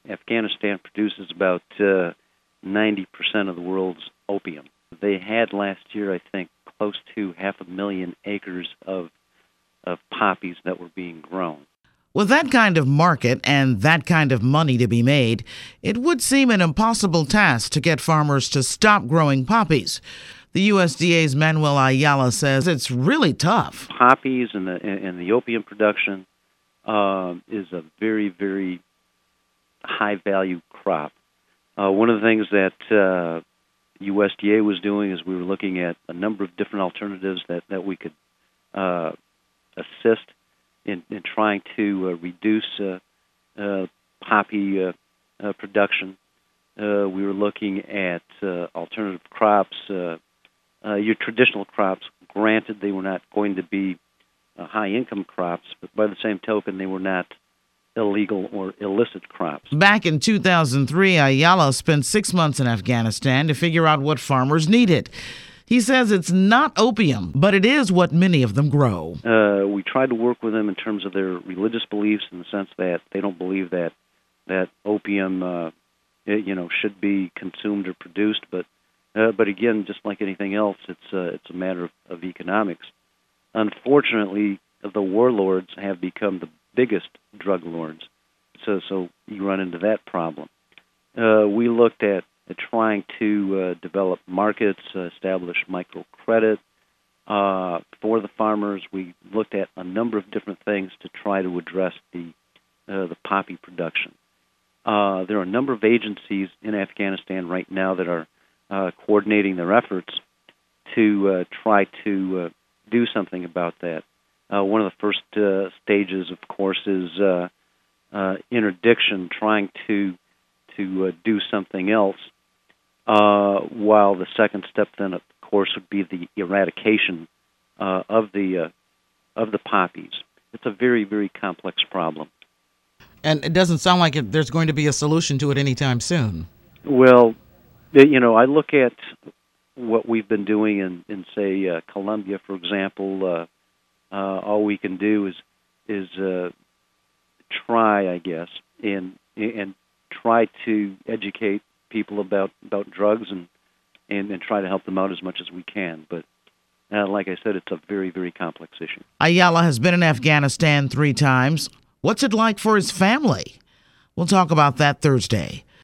Afghanistan produces about 90% of the world's opium. They had last year, I think, close to 500,000 acres of poppies that were being grown. With that kind of market and that kind of money to be made, it would seem an impossible task to get farmers to stop growing poppies. The USDA's Manuel Ayala says it's really tough. Poppies and the opium production is a very, very high-value crop. One of the things that USDA was doing is we were looking at a number of different alternatives that we could assist in trying to reduce poppy production. We were looking at alternative crops, your traditional crops. Granted, they were not going to be high-income crops, but by the same token, they were not illegal or illicit crops. Back in 2003, Ayala spent 6 months in Afghanistan to figure out what farmers needed. He says it's not opium, but it is what many of them grow. We tried to work with them in terms of their religious beliefs, in the sense that they don't believe that opium, should be consumed or produced. But again, just like anything else, it's a matter of economics. Unfortunately, the warlords have become the biggest drug lords, so you run into that problem. We looked at trying to develop markets, establish microcredit for the farmers. We looked at a number of different things to try to address the poppy production. There are a number of agencies in Afghanistan right now that are coordinating their efforts to try to do something about that. One of the first stages, of course, is interdiction, trying to do something else, while the second step then, of course, would be the eradication of the poppies. It's a very, very complex problem. And it doesn't sound like there's going to be a solution to it anytime soon. Well, I look at what we've been doing in say, Colombia, for example. All we can do is try, I guess, and try to educate people about drugs and try to help them out as much as we can. But like I said, it's a very, very complex issue. Ayala has been in Afghanistan 3 times. What's it like for his family? We'll talk about that Thursday.